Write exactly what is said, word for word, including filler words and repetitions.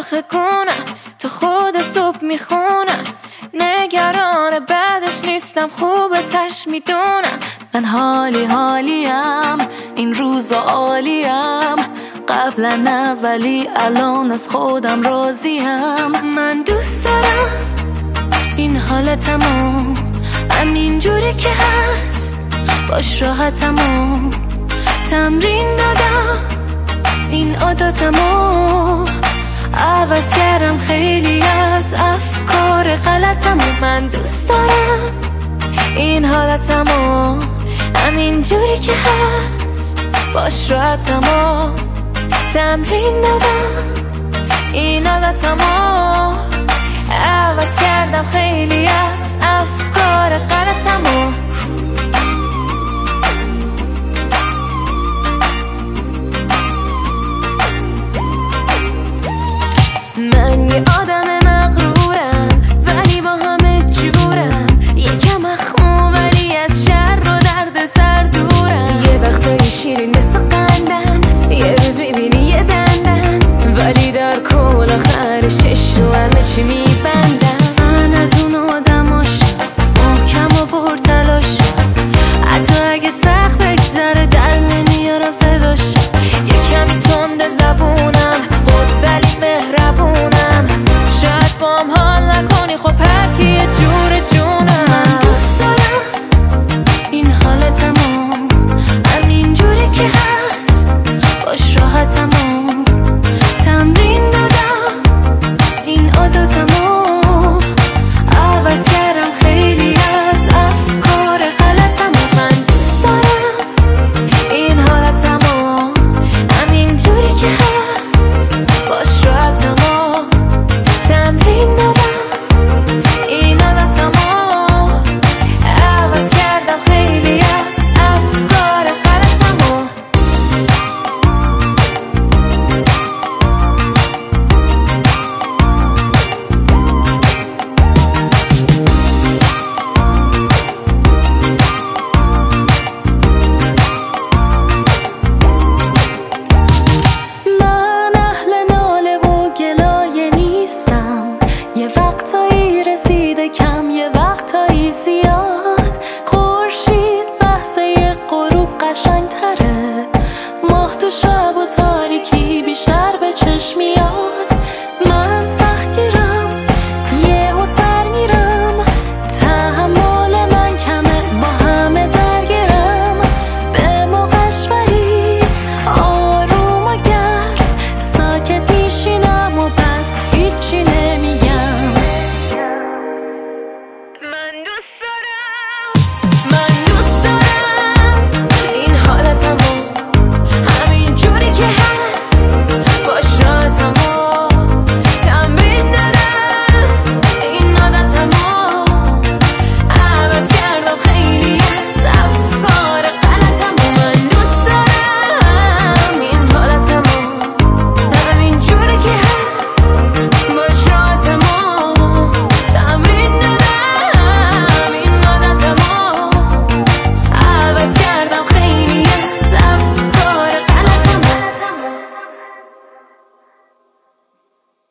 سرخ کنم تا خود صبح میخونم، نگران بعدش نیستم، خوبتش میدونم. من حالی حالیم این روزا عالیم، قبلا نه ولی الان از خودم راضیم. من دوست دارم این حالتمو همینجوری که هست، باش راحتمو تمرین دادم، این عادتمو عوض کردم، خیلی از افکار غلطمو. من دوست دارم این حالتمو همینجوری که هست، باش راحتمو تمرین دادم، این حالتمو عوض کردم، خیلی از افکار غلطمو. من یه آدم